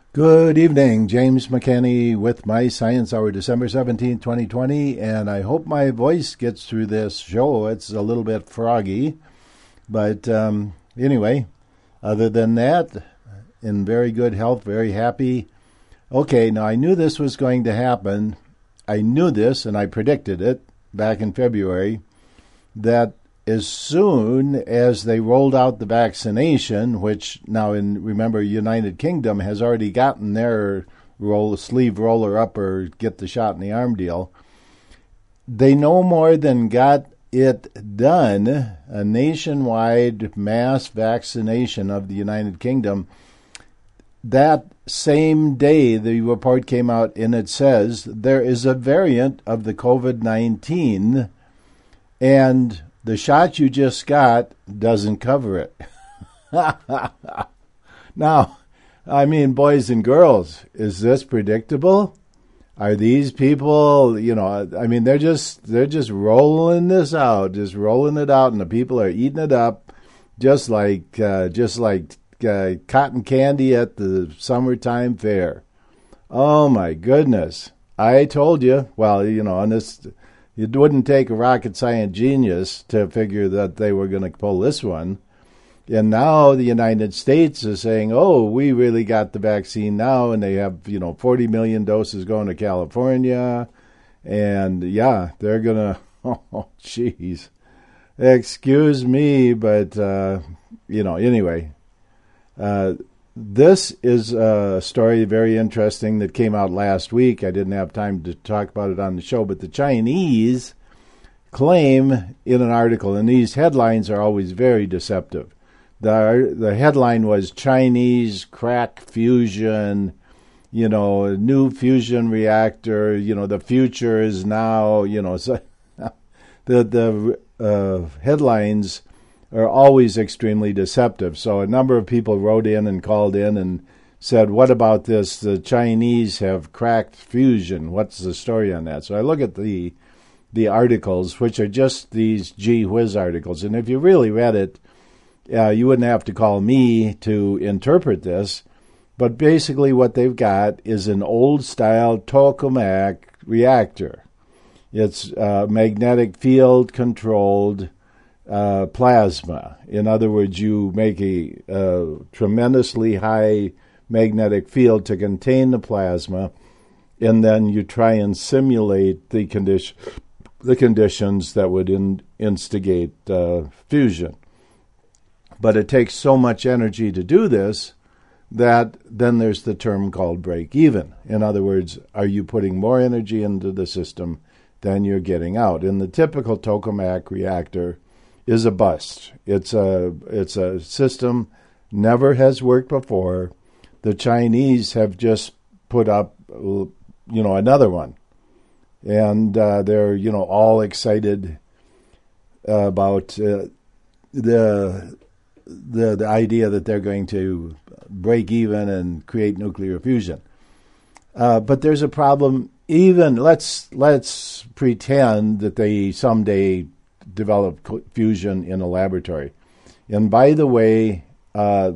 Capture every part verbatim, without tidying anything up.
Good evening, James McKinney with my Science Hour, December seventeenth, twenty twenty, and I hope my voice gets through this show. It's a little bit froggy, but um, anyway, other than that, in very good health, very happy. Okay, now I knew this was going to happen. I knew this, and I predicted it back in February, that as soon as they rolled out the vaccination, which now, in remember, United Kingdom has already gotten their roll sleeve roller up or get the shot in the arm deal, they no more than got it done, a nationwide mass vaccination of the United Kingdom. That same day, the report came out, and it says there is a variant of the COVID nineteen, and the shot you just got doesn't cover it. Now, I mean, boys and girls, is this predictable? Are these people, you know, I mean, they're just they're just rolling this out, just rolling it out, and the people are eating it up, just like uh, just like uh, cotton candy at the summertime fair. Oh my goodness! I told you. Well, you know, on this. It wouldn't take a rocket science genius to figure that they were going to pull this one. And now the United States is saying, oh, we really got the vaccine now, and they have, you know, forty million doses going to California. And, yeah, they're going to, oh, jeez. Excuse me, but, uh, you know, anyway. Uh, this is a story very interesting that came out last week. I didn't have time to talk about it on the show, but the Chinese claim in an article, and these headlines are always very deceptive. The, the headline was Chinese crack fusion, you know, new fusion reactor, you know, the future is now, you know. So the, the uh, headlines are always extremely deceptive. So a number of people wrote in and called in and said, what about this? The Chinese have cracked fusion. What's the story on that? So I look at the the articles, which are just these gee whiz articles. And if you really read it, uh, you wouldn't have to call me to interpret this. But basically what they've got is an old-style tokamak reactor. It's uh, magnetic field-controlled Uh, plasma. In other words, you make a uh, tremendously high magnetic field to contain the plasma, and then you try and simulate the condition, the conditions that would in, instigate uh, fusion. But it takes so much energy to do this that then there's the term called break even. In other words, are you putting more energy into the system than you're getting out? In the typical tokamak reactor, is a bust. It's a it's a system never has worked before. The Chinese have just put up, you know, another one, and uh, they're you know all excited about uh, the the the idea that they're going to break even and create nuclear fusion. Uh, but there's a problem. Even let's let's pretend that they someday develop fusion in a laboratory. And by the way, uh,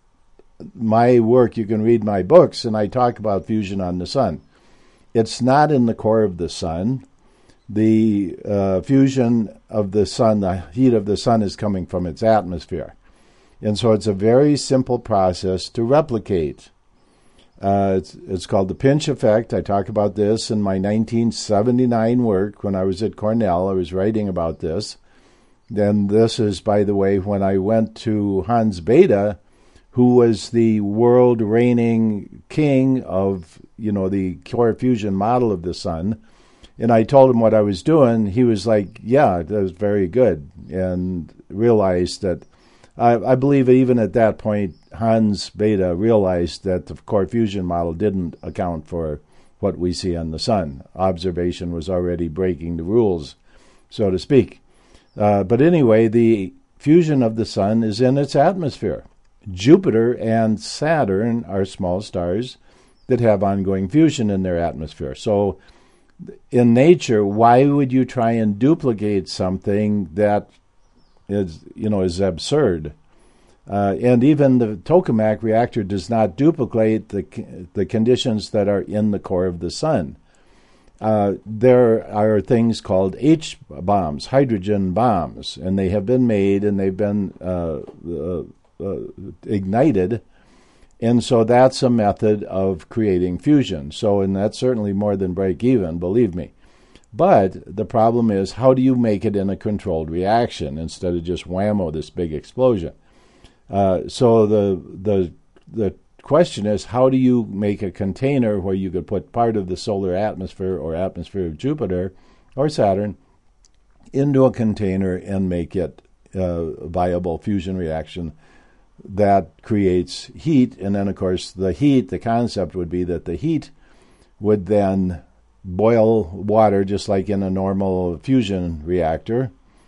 my work, you can read my books, and I talk about fusion on the sun. It's not in the core of the sun. The uh, fusion of the sun, the heat of the sun is coming from its atmosphere. And so it's a very simple process to replicate. Uh, it's, it's called the pinch effect. I talk about this in my nineteen seventy-nine work when I was at Cornell. I was writing about this. Then this is, by the way, when I went to Hans Bethe, who was the world reigning king of, you know, the core fusion model of the sun. And I told him what I was doing. He was like, yeah, that was very good, and realized that I, I believe even at that point, Hans Bethe realized that the core fusion model didn't account for what we see on the sun. Observation was already breaking the rules, so to speak. Uh, but anyway, the fusion of the sun is in its atmosphere. Jupiter and Saturn are small stars that have ongoing fusion in their atmosphere. So in nature, why would you try and duplicate something that is, you know, is absurd? Uh, and even the tokamak reactor does not duplicate the the conditions that are in the core of the sun. Uh, there are things called H bombs, hydrogen bombs, and they have been made and they've been uh, uh, uh, ignited. And so that's a method of creating fusion. So, and that's certainly more than break even, believe me. But the problem is, how do you make it in a controlled reaction instead of just whammo, this big explosion? Uh, so the the the question is, how do you make a container where you could put part of the solar atmosphere or atmosphere of Jupiter or Saturn into a container and make it a viable fusion reaction that creates heat? And then, of course, the heat, the concept would be that the heat would then boil water just like in a normal fusion reactor.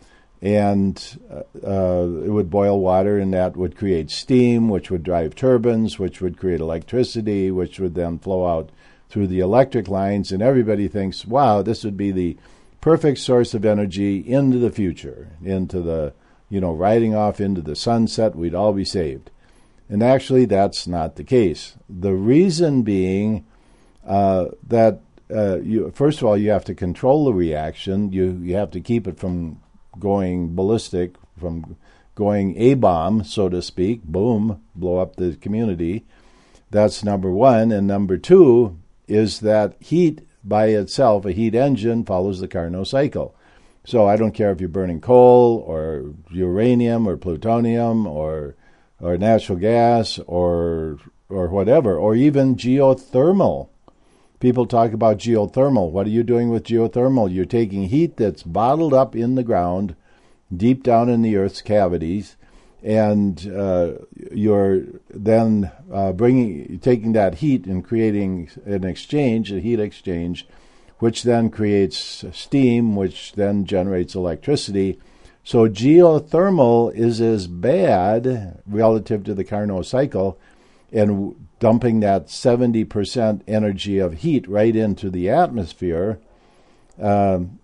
And uh, it would boil water, and that would create steam, which would drive turbines, which would create electricity, which would then flow out through the electric lines. And everybody thinks, wow, this would be the perfect source of energy into the future, into the, you know, riding off into the sunset. We'd all be saved. And actually, that's not the case. The reason being uh, that, uh, you, first of all, you have to control the reaction. You, you have to keep it from going ballistic, from going A-bomb, so to speak, boom, blow up the community. That's number one. And number two is that heat by itself, a heat engine, follows the Carnot cycle. So I don't care if you're burning coal or uranium or plutonium or or natural gas or or whatever, or even geothermal. People talk about geothermal. What are you doing with geothermal? You're taking heat that's bottled up in the ground, deep down in the Earth's cavities, and uh, you're then uh, bringing, taking that heat and creating an exchange, a heat exchange, which then creates steam, which then generates electricity. So geothermal is as bad relative to the Carnot cycle, and dumping that seventy percent energy of heat right into the atmosphere. Um,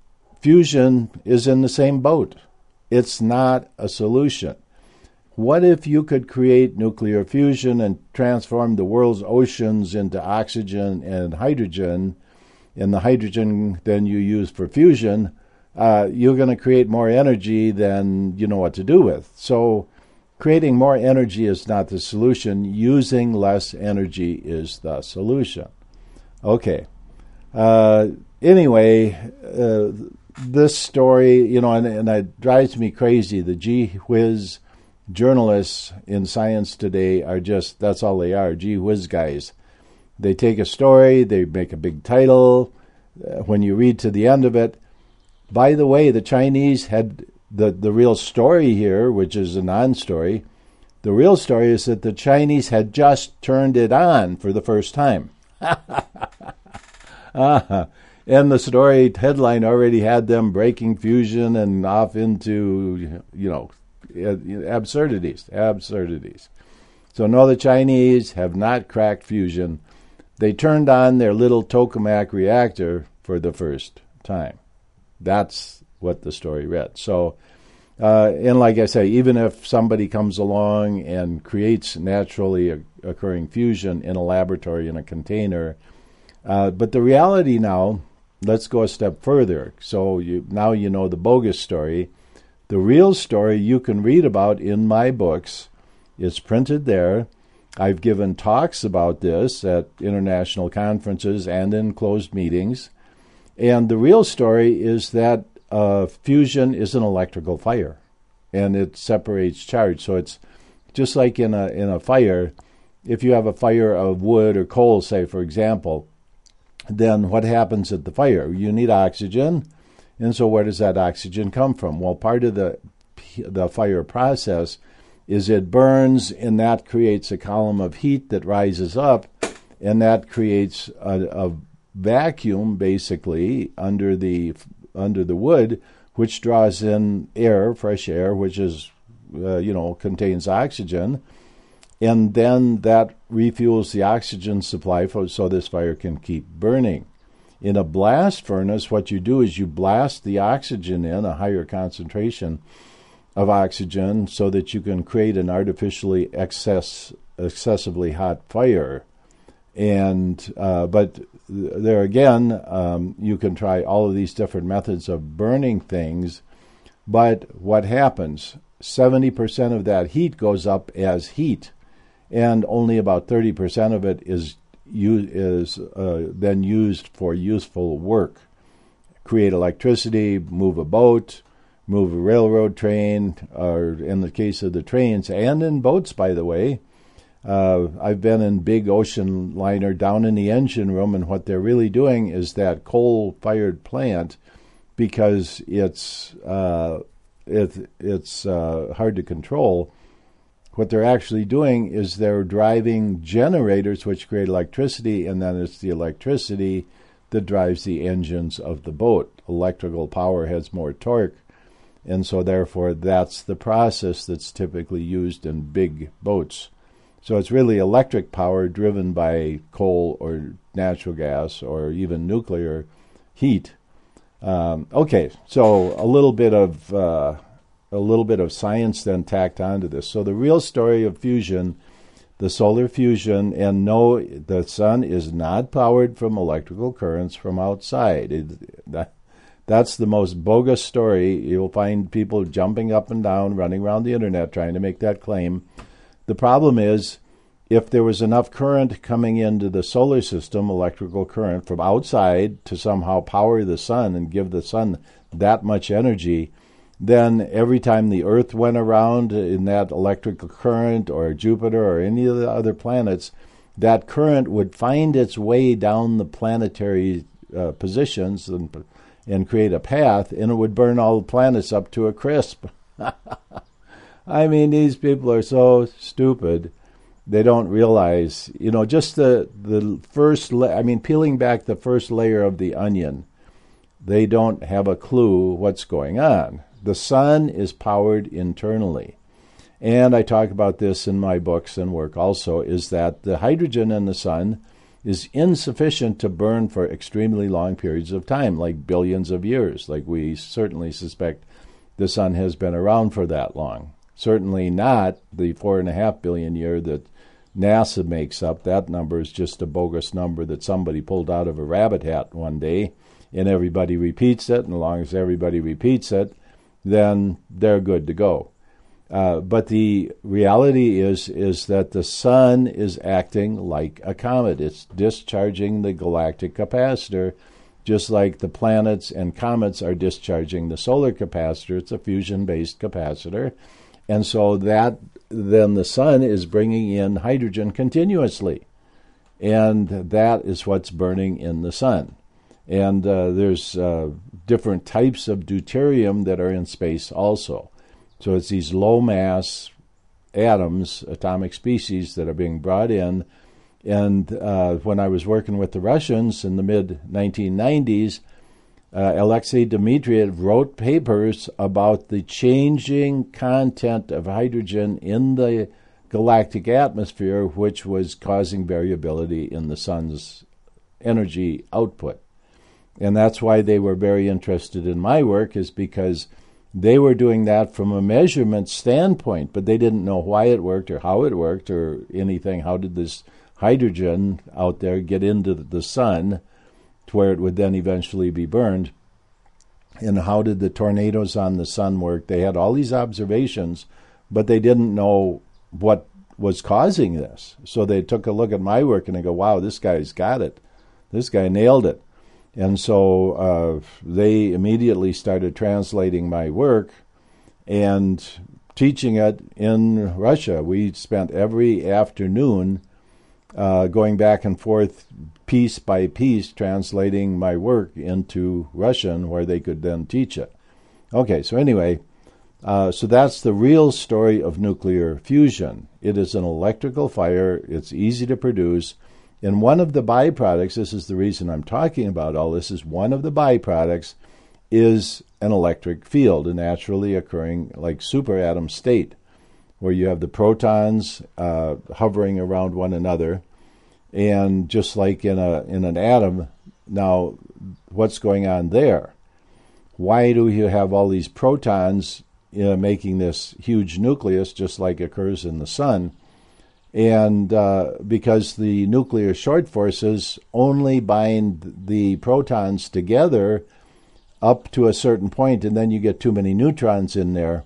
fusion is in the same boat. It's not a solution. What if you could create nuclear fusion and transform the world's oceans into oxygen and hydrogen, and the hydrogen then you use for fusion? Uh, you're going to create more energy than you know what to do with. So creating more energy is not the solution. Using less energy is the solution. Okay. Uh, anyway, uh, this story, you know, and, and it drives me crazy. The gee whiz journalists in Science Today are just, that's all they are, gee whiz guys. They take a story, they make a big title. Uh, when you read to the end of it, by the way, the Chinese had the, the real story here, which is a non-story. The real story is that the Chinese had just turned it on for the first time. uh, and the story headline already had them breaking fusion and off into, you know, absurdities, absurdities. So no, the Chinese have not cracked fusion. They turned on their little tokamak reactor for the first time. That's what the story read. So, uh, and like I say, even if somebody comes along and creates naturally occurring fusion in a laboratory in a container, uh, but the reality now, let's go a step further. So you, now you know the bogus story. The real story you can read about in my books. It's printed there. I've given talks about this at international conferences and in closed meetings. And the real story is that uh, fusion is an electrical fire, and it separates charge. So it's just like in a in a fire. If you have a fire of wood or coal, say, for example, then what happens at the fire? You need oxygen. And so where does that oxygen come from? Well, part of the the fire process is it burns, and that creates a column of heat that rises up, and that creates a, a vacuum, basically, under the under the wood, which draws in air, fresh air, which is, uh, you know, contains oxygen, and then that refuels the oxygen supply for, so this fire can keep burning. In a blast furnace, what you do is you blast the oxygen in, a higher concentration, of oxygen so that you can create an artificially excess, excessively hot fire. And uh, but there again, um, you can try all of these different methods of burning things, but what happens? seventy percent of that heat goes up as heat, and only about thirty percent of it is is uh, then used for useful work. Create electricity, move a boat, move a railroad train, or in the case of the trains, and in boats, by the way. Uh, I've been in big ocean liner down in the engine room, and what they're really doing is that coal-fired plant, because it's uh, it, it's uh, hard to control. What they're actually doing is they're driving generators which create electricity, and then it's the electricity that drives the engines of the boat. Electrical power has more torque, and so therefore that's the process that's typically used in big boats. So it's really electric power driven by coal or natural gas or even nuclear heat. Um, okay, so a little bit of uh, a little bit of science then tacked onto this. So the real story of fusion, the solar fusion, and no, the sun is not powered from electrical currents from outside. It, that, that's the most bogus story. You'll find people jumping up and down, running around the internet trying to make that claim. The problem is, if there was enough current coming into the solar system, electrical current from outside, to somehow power the sun and give the sun that much energy, then every time the Earth went around in that electrical current, or Jupiter or any of the other planets, that current would find its way down the planetary uh, positions and, and create a path, and it would burn all the planets up to a crisp. I mean, these people are so stupid. They don't realize, you know, just the, the first, la- I mean, peeling back the first layer of the onion, they don't have a clue what's going on. The sun is powered internally. And I talk about this in my books and work also, is that the hydrogen in the sun is insufficient to burn for extremely long periods of time, like billions of years, like we certainly suspect the sun has been around for that long. Certainly not the four and a half billion year that NASA makes up. That number is just a bogus number that somebody pulled out of a rabbit hat one day, and everybody repeats it, and as long as everybody repeats it, then they're good to go. Uh, but the reality is is that the sun is acting like a comet. It's discharging the galactic capacitor, just like the planets and comets are discharging the solar capacitor. It's a fusion-based capacitor. And so that then the sun is bringing in hydrogen continuously. And that is what's burning in the sun. And uh, there's uh, different types of deuterium that are in space also. So it's these low-mass atoms, atomic species, that are being brought in. And uh, when I was working with the Russians in the mid nineteen nineties, uh, Alexei Dmitriev wrote papers about the changing content of hydrogen in the galactic atmosphere, which was causing variability in the sun's energy output. And that's why they were very interested in my work, is because they were doing that from a measurement standpoint, but they didn't know why it worked or how it worked or anything. How did this hydrogen out there get into the sun to where it would then eventually be burned? And how did the tornadoes on the sun work? They had all these observations, but they didn't know what was causing this. So they took a look at my work and they go, wow, this guy's got it. This guy nailed it. And so uh, they immediately started translating my work and teaching it in Russia. We spent every afternoon uh, going back and forth, piece by piece, translating my work into Russian, where they could then teach it. Okay, so anyway, uh, so that's the real story of nuclear fusion. It is an electrical fire. It's easy to produce. And one of the byproducts, this is the reason I'm talking about all this, is one of the byproducts is an electric field, a naturally occurring, like superatom state, where you have the protons uh, hovering around one another. And just like in a in an atom, now what's going on there? Why do you have all these protons uh, making this huge nucleus, just like occurs in the sun. And uh, because the nuclear short forces only bind the protons together up to a certain point, and then you get too many neutrons in there,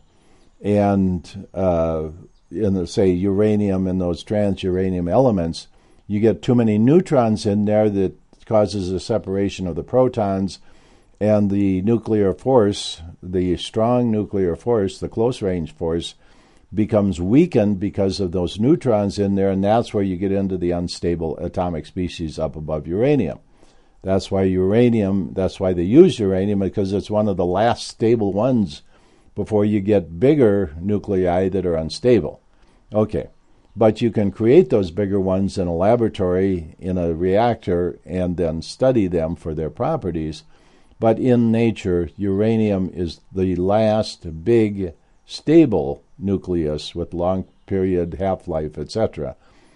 and uh, in the, say, uranium and those trans-uranium elements, you get too many neutrons in there that causes a separation of the protons, and the nuclear force, the strong nuclear force, the close-range force, becomes weakened because of those neutrons in there, and that's where you get into the unstable atomic species up above uranium. That's why uranium, that's why they use uranium, because it's one of the last stable ones before you get bigger nuclei that are unstable. Okay, but you can create those bigger ones in a laboratory, in a reactor, and then study them for their properties. But in nature, uranium is the last big stable nucleus with long period half-life, et cetera.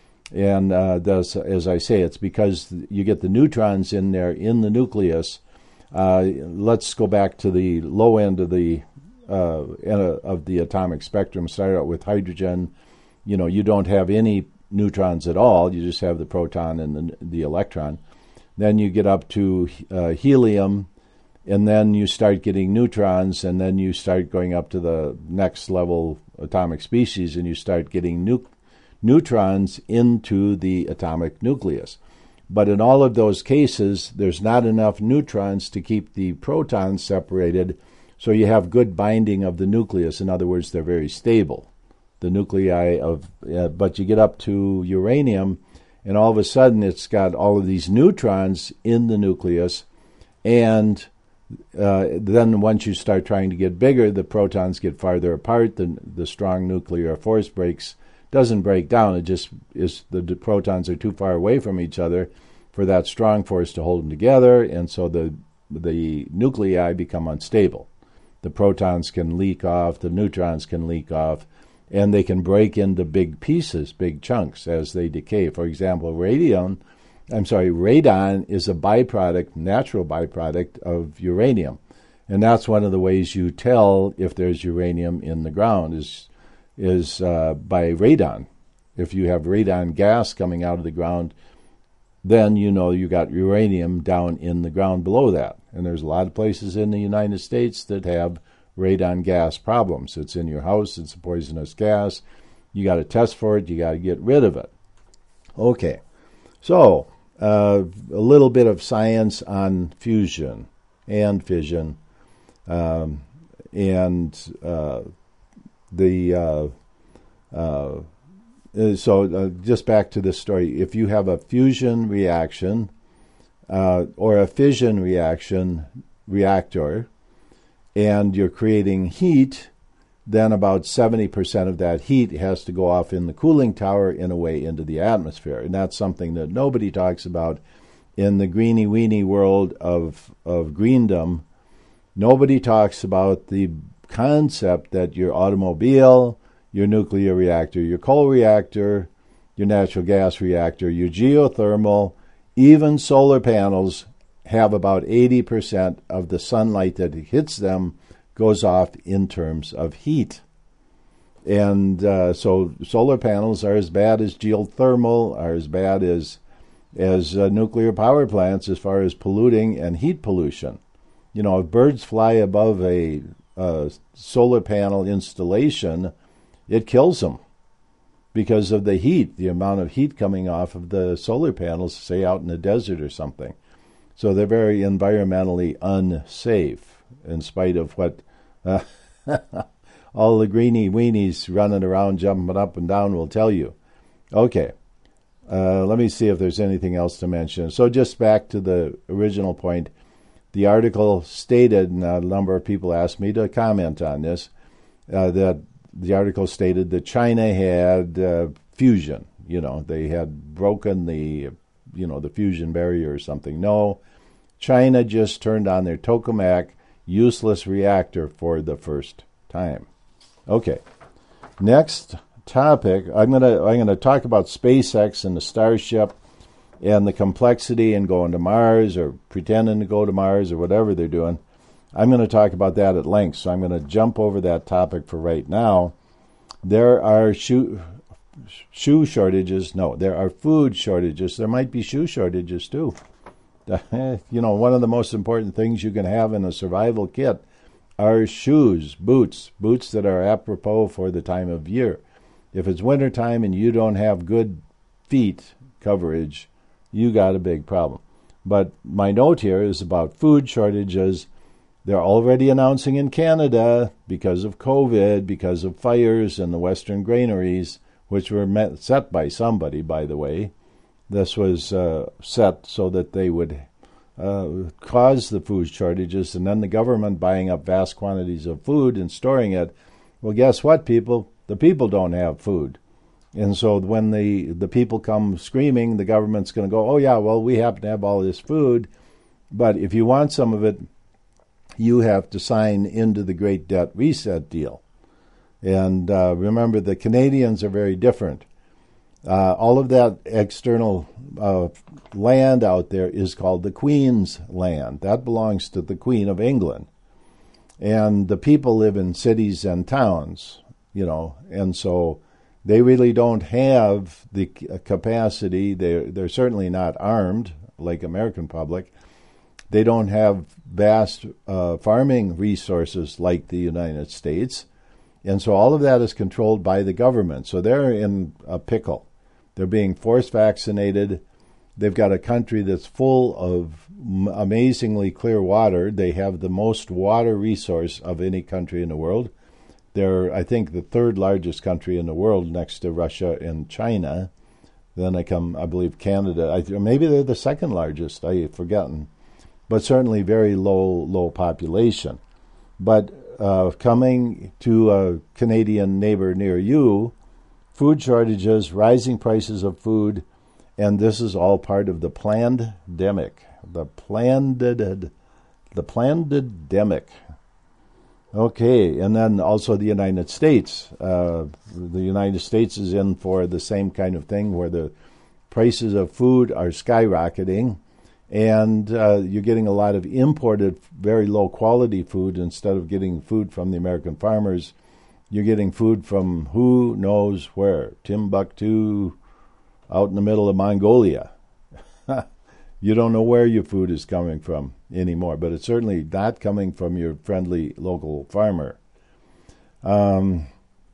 And uh, thus, as I say, it's because you get the neutrons in there in the nucleus. Uh, let's go back to the low end of the uh, of the atomic spectrum. Start out with hydrogen. You know, you don't have any neutrons at all. You just have the proton and the, the electron. Then you get up to uh, helium. And then you start getting neutrons, and then you start going up to the next level atomic species, and you start getting nu- neutrons into the atomic nucleus. But in all of those cases, there's not enough neutrons to keep the protons separated, so you have good binding of the nucleus. In other words, they're very stable, the nuclei of. Uh, but you get up to uranium, and all of a sudden it's got all of these neutrons in the nucleus, and Uh, then once you start trying to get bigger, the protons get farther apart, the, the strong nuclear force breaks, doesn't break down, it just is the, the protons are too far away from each other for that strong force to hold them together, and so the the nuclei become unstable. The protons can leak off, the neutrons can leak off, and they can break into big pieces, big chunks as they decay. For example, radium I'm sorry, radon is a byproduct, natural byproduct of uranium. And that's one of the ways you tell if there's uranium in the ground is is uh, by radon. If you have radon gas coming out of the ground, then you know you got uranium down in the ground below that. And there's a lot of places in the United States that have radon gas problems. It's in your house, it's a poisonous gas. You got to test for it, you got to get rid of it. Okay, so Uh, a little bit of science on fusion and fission, um, and uh, the uh, uh, so uh, just back to this story. If you have a fusion reaction uh, or a fission reaction reactor, and you're creating heat, then about seventy percent of that heat has to go off in the cooling tower in a way into the atmosphere. And that's something that nobody talks about in the greeny-weeny world of, of greendom. Nobody talks about the concept that your automobile, your nuclear reactor, your coal reactor, your natural gas reactor, your geothermal, even solar panels have about eighty percent of the sunlight that hits them goes off in terms of heat. And uh, so solar panels are as bad as geothermal, are as bad as as uh, nuclear power plants as far as polluting and heat pollution. You know, if birds fly above a, a solar panel installation, it kills them because of the heat, the amount of heat coming off of the solar panels, say out in the desert or something. So they're very environmentally unsafe, in spite of what uh, all the greeny weenies running around jumping up and down will tell you. Okay, uh, let me see if there's anything else to mention. So just back to the original point, the article stated, and a number of people asked me to comment on this, uh, that the article stated that China had uh, fusion. You know, they had broken the, you know, the fusion barrier or something. No, China just turned on their tokamak useless reactor for the first time. Okay, next topic. I'm gonna I'm gonna talk about SpaceX and the Starship and the complexity in going to Mars or pretending to go to Mars or whatever they're doing. I'm going to talk about that at length, so I'm going to jump over that topic for right now. There are shoe, shoe shortages. No, there are food shortages. There might be shoe shortages, too. You know, one of the most important things you can have in a survival kit are shoes, boots, boots that are apropos for the time of year. If it's wintertime and you don't have good feet coverage, you got a big problem. But my note here is about food shortages. They're already announcing in Canada, because of COVID, because of fires in the Western granaries, which were met, set by somebody, by the way. This was uh, set so that they would uh, cause the food shortages, and then the government buying up vast quantities of food and storing it. Well, guess what, people? The people don't have food. And so when the, the people come screaming, the government's going to go, oh, yeah, well, we happen to have all this food, but if you want some of it, you have to sign into the Great Debt Reset deal. And uh, remember, the Canadians are very different. Uh, all of that external uh, land out there is called the Queen's land. That belongs to the Queen of England. And the people live in cities and towns, you know, and so they really don't have the capacity. They're, they're certainly not armed like American public. They don't have vast uh, farming resources like the United States. And so all of that is controlled by the government. So they're in a pickle. They're being force vaccinated. They've got a country that's full of amazingly clear water. They have the most water resource of any country in the world. They're, I think, the third largest country in the world next to Russia and China. Then I come, I believe, Canada. I, maybe they're the second largest. I've forgotten. But certainly very low, low population. But uh, coming to a Canadian neighbor near you, food shortages, rising prices of food, and this is all part of the plandemic. The planned, the plandemic. Okay, and then also the United States. Uh, the United States is in for the same kind of thing where the prices of food are skyrocketing, and uh, you're getting a lot of imported, very low-quality food instead of getting food from the American farmers. You're getting food from who knows where, Timbuktu, out in the middle of Mongolia. You don't know where your food is coming from anymore, but it's certainly not coming from your friendly local farmer. Um,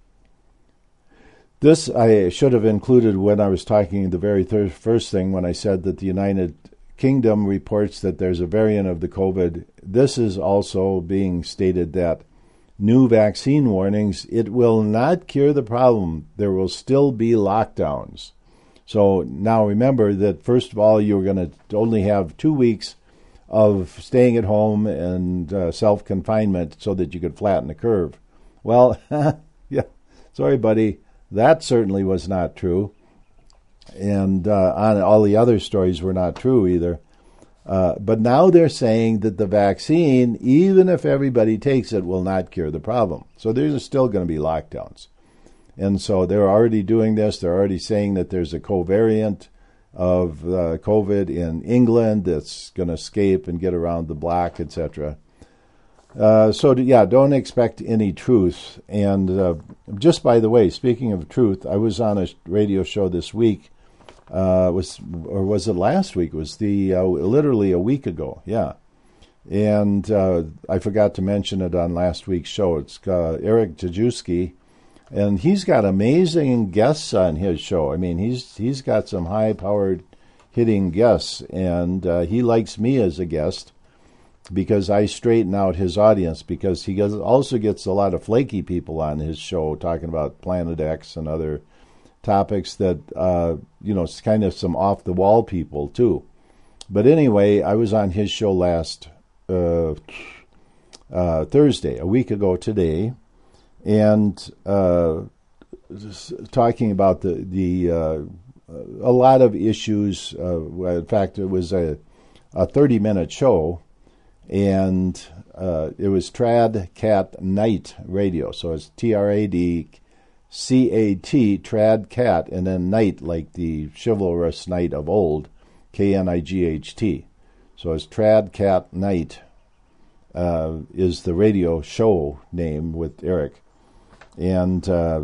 this I should have included when I was talking the very thir- first thing when I said that the United Kingdom reports that there's a variant of the COVID. This is also being stated that new vaccine warnings, it will not cure the problem. There will still be lockdowns. So now remember that, first of all, you're going to only have two weeks of staying at home and uh, self-confinement so that you could flatten the curve. Well, yeah, sorry, buddy, that certainly was not true. And uh, on all the other stories were not true either. Uh, but now they're saying that the vaccine, even if everybody takes it, will not cure the problem. So there's still going to be lockdowns. And so they're already doing this. They're already saying that there's a covariant of uh, COVID in England that's going to escape and get around the block, et cetera. Uh, so, yeah, don't expect any truth. And uh, just by the way, speaking of truth, I was on a radio show this week. Uh, was or was it last week? It was the uh, literally a week ago, yeah. And uh, I forgot to mention it on last week's show. It's uh, Eric Jajewski. And he's got amazing guests on his show. I mean, he's he's got some high-powered hitting guests, and uh, he likes me as a guest because I straighten out his audience, because he gets, also gets a lot of flaky people on his show talking about Planet X and other topics that, uh, you know, it's kind of some off-the-wall people, too. But anyway, I was on his show last uh, uh, Thursday, a week ago today, and uh, talking about the the uh, a lot of issues. Uh, in fact, it was a a thirty minute show, and uh, it was Trad Cat Night Radio. So it's T R A D C A T Trad Cat, and then Night like the chivalrous knight of old, K N I G H T. So it's Trad Cat Night. uh, is the radio show name with Eric. And uh,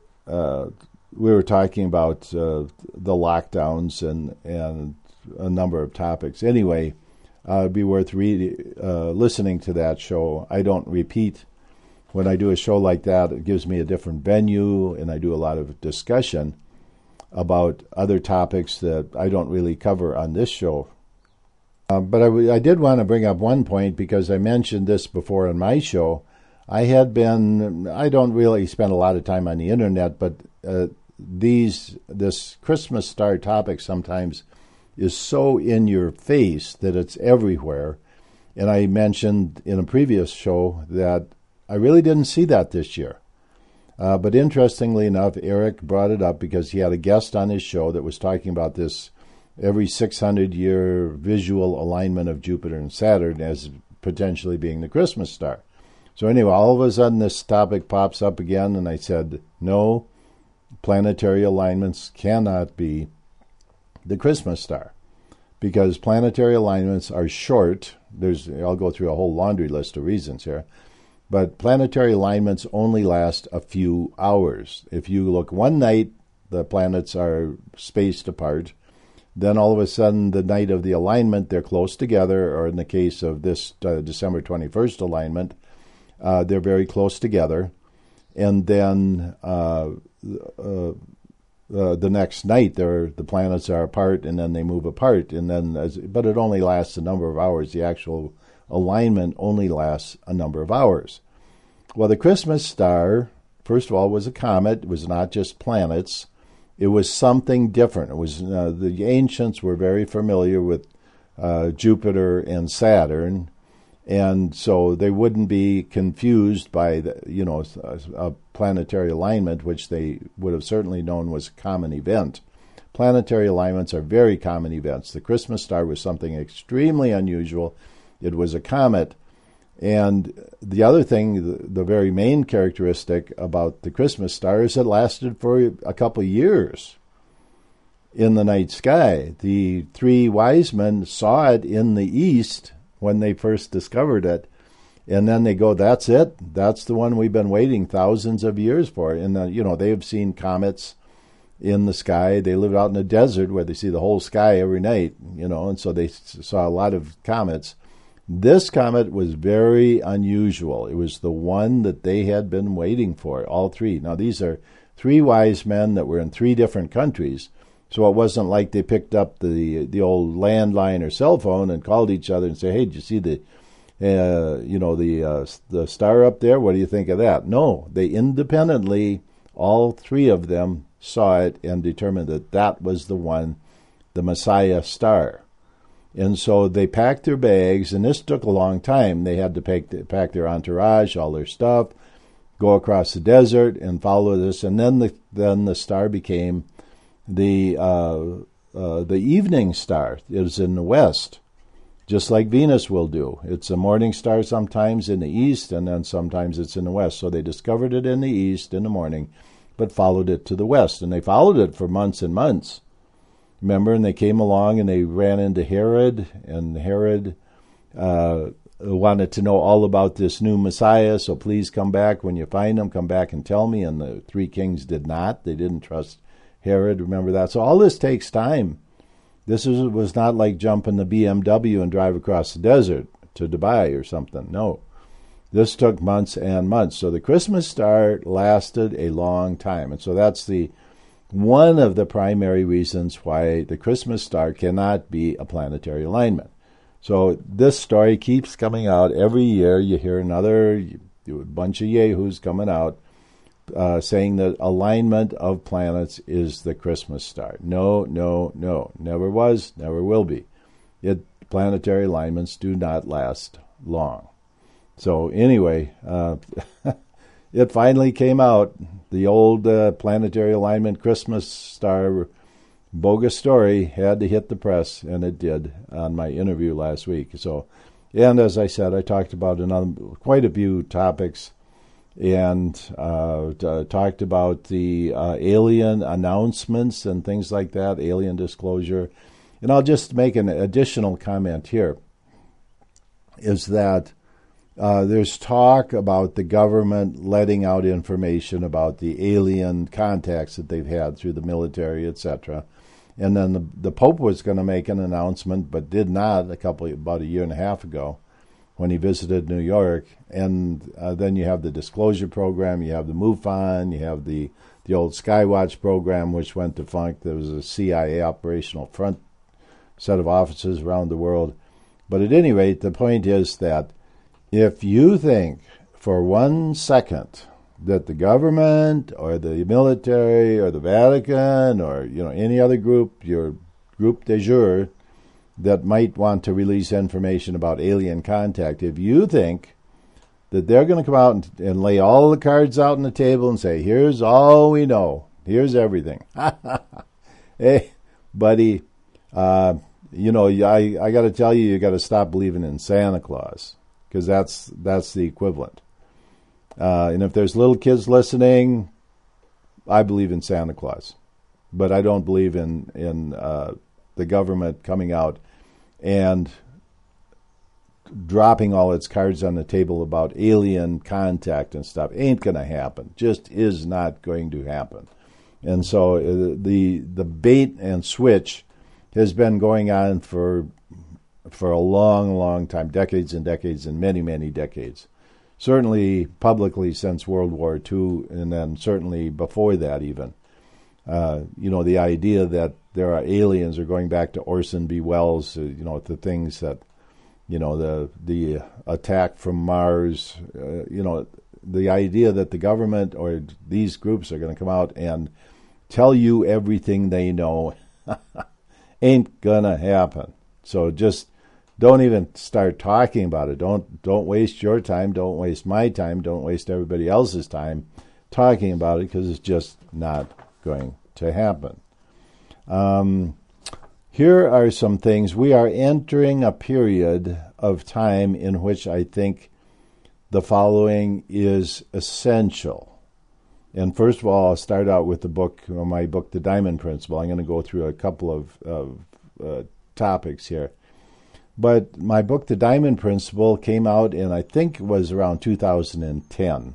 uh, we were talking about uh, the lockdowns and, and a number of topics. Anyway, uh, it'd be worth read, uh, listening to that show. I don't repeat. When I do a show like that, it gives me a different venue, and I do a lot of discussion about other topics that I don't really cover on this show. Uh, but I, w- I did want to bring up one point, because I mentioned this before on my show. I had been, I don't really spend a lot of time on the internet, but uh, these this Christmas star topic sometimes is so in your face that it's everywhere. And I mentioned in a previous show that I really didn't see that this year. Uh, but interestingly enough, Eric brought it up because he had a guest on his show that was talking about this every six hundred year visual alignment of Jupiter and Saturn as potentially being the Christmas star. So anyway, all of a sudden this topic pops up again, and I said, no, planetary alignments cannot be the Christmas star, because planetary alignments are short. There's, I'll go through a whole laundry list of reasons here. But planetary alignments only last a few hours. If you look one night, the planets are spaced apart. Then all of a sudden, the night of the alignment, they're close together, or in the case of this uh, December twenty-first alignment, uh, they're very close together. And then uh, uh, uh, the next night, they're, the planets are apart, and then they move apart. And then, as, but it only lasts a number of hours. The actual alignment only lasts a number of hours. Well, the Christmas star, first of all, was a comet. It was not just planets. It was something different. It was uh, the ancients were very familiar with uh, Jupiter and Saturn, and so they wouldn't be confused by the, you know, a, a planetary alignment, which they would have certainly known was a common event. Planetary alignments are very common events. The Christmas star was something extremely unusual. It was a comet. And the other thing, the, the very main characteristic about the Christmas star is it lasted for a couple of years in the night sky. The three wise men saw it in the east when they first discovered it. And then they go, that's it. That's the one we've been waiting thousands of years for. And, uh, you know, they've seen comets in the sky. They lived out in the desert where they see the whole sky every night, you know, and so they saw a lot of comets. This comet was very unusual. It was the one that they had been waiting for, all three. Now, these are three wise men that were in three different countries, so it wasn't like they picked up the the old landline or cell phone and called each other and say, hey, did you see the, uh, you know, the uh, the star up there? What do you think of that? No, they independently, all three of them saw it and determined that that was the one, the Messiah star. And so they packed their bags, and this took a long time. They had to pack, pack their entourage, all their stuff, go across the desert and follow this. And then the then the star became the uh, uh, the evening star. It was in the west, just like Venus will do. It's a morning star sometimes in the east, and then sometimes it's in the west. So they discovered it in the east in the morning, but followed it to the west. And they followed it for months and months. Remember, and they came along and they ran into Herod, and Herod uh, wanted to know all about this new Messiah, so please come back. When you find him, come back and tell me. And the three kings did not. They didn't trust Herod. Remember that. So all this takes time. This is, was not like jumping the B M W and drive across the desert to Dubai or something. No. This took months and months. So the Christmas star lasted a long time. And so that's the one of the primary reasons why the Christmas star cannot be a planetary alignment. So this story keeps coming out every year. You hear another bunch of yahoos coming out uh, saying that alignment of planets is the Christmas star. No, no, no. Never was, never will be. It, planetary alignments do not last long. So anyway, uh, it finally came out. The old uh, planetary alignment Christmas star bogus story had to hit the press, and it did on my interview last week. So, and as I said, I talked about another, quite a few topics, and uh, t- talked about the uh, alien announcements and things like that, alien disclosure. And I'll just make an additional comment here, is that Uh, there's talk about the government letting out information about the alien contacts that they've had through the military, et cetera. And then the, the Pope was going to make an announcement, but did not a couple about a year and a half ago when he visited New York. And uh, then you have the disclosure program, you have the MUFON, you have the the old Skywatch program, which went defunct. There was a C I A operational front set of offices around the world. But at any rate, the point is that if you think for one second that the government or the military or the Vatican or you know any other group, your group de jour, that might want to release information about alien contact, if you think that they're going to come out and, and lay all the cards out on the table and say, here's all we know, here's everything. Hey, buddy, uh, you know, I, I got to tell you, you got to stop believing in Santa Claus, because that's that's the equivalent. Uh, and if there's little kids listening, I believe in Santa Claus, but I don't believe in in uh, the government coming out and dropping all its cards on the table about alien contact and stuff. Ain't going to happen. Just is not going to happen. And so uh, the the bait and switch has been going on for for a long, long time, decades and decades and many, many decades. Certainly publicly since World War Two, and then certainly before that even. Uh, you know, the idea that there are aliens, or going back to Orson B. Welles, uh, you know, the things that, you know, the the attack from Mars, uh, you know, the idea that the government or these groups are going to come out and tell you everything they know ain't going to happen. So just don't even start talking about it. Don't don't waste your time. Don't waste my time. Don't waste everybody else's time talking about it, because it's just not going to happen. Um, here are some things. We are entering a period of time in which I think the following is essential. And first of all, I'll start out with the book, my book, The Diamond Principle. I'm going to go through a couple of, of uh, topics here. But my book, The Diamond Principle, came out in, I think it was around two thousand ten.